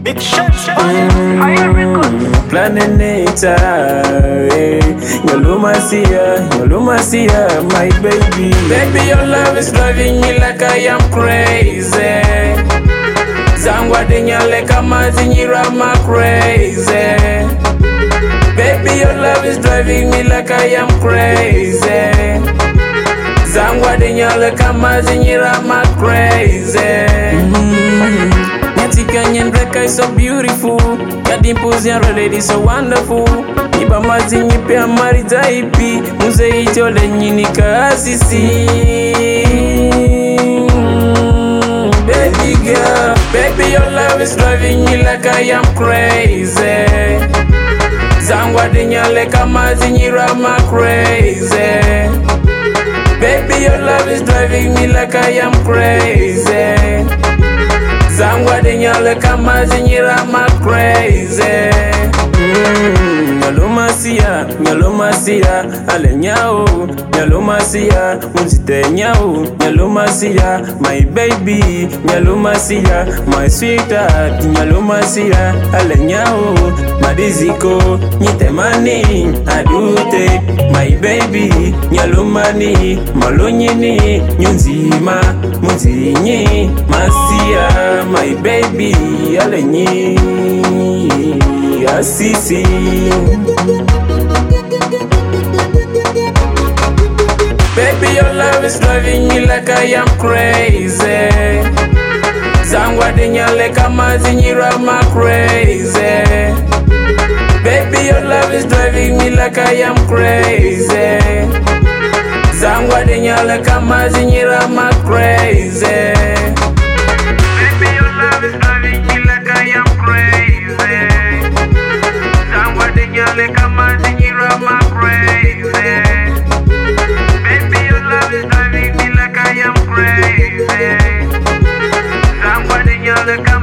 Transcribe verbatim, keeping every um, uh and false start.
Big shots on Higher Records. Planeta, eh. Yolumasia, Yolumasia, my baby. Baby, your love is driving me like I am crazy. Zangwa dinyale kama zinyirama crazy. Baby, your love is driving me like I am crazy. Zangwa dinyale kama zinyirama crazy. Mm-hmm. Kenyan Reka is so beautiful. Your dimples and lady so wonderful. Iba mazinyi pe amari taipi. Muze itole nyini kaasisi. Baby girl, baby your love is driving me like I am crazy. Zangwa dinyale kama zinyirama crazy. Baby your love is driving me like I am crazy. Zangwa dinyale kama zinyirama crazy. Mm, Nyalomasia, Nyalomasia, alenyao, Nyalomasia, muzitenyao, Nyalomasia, my baby, Nyalomasia, my sweetheart, Nyalomasia, alenyao, madiziko, nyitemani, adute, my baby, Nyalomani, malonyini, nyunzima, muzinyi, masia, my baby, alenyi, asisi. Baby, your love is driving me like I am crazy. Zangwa dinyale kama zinyirama crazy. Baby, your love is driving me like I am crazy. Zangwa dinyale kama zinyirama crazy. Baby, your love is driving me like I am crazy. Zangwa dinyale kama zinyirama crazy. Baby, your love is driving me like I am crazy. Zangwa dinyale kama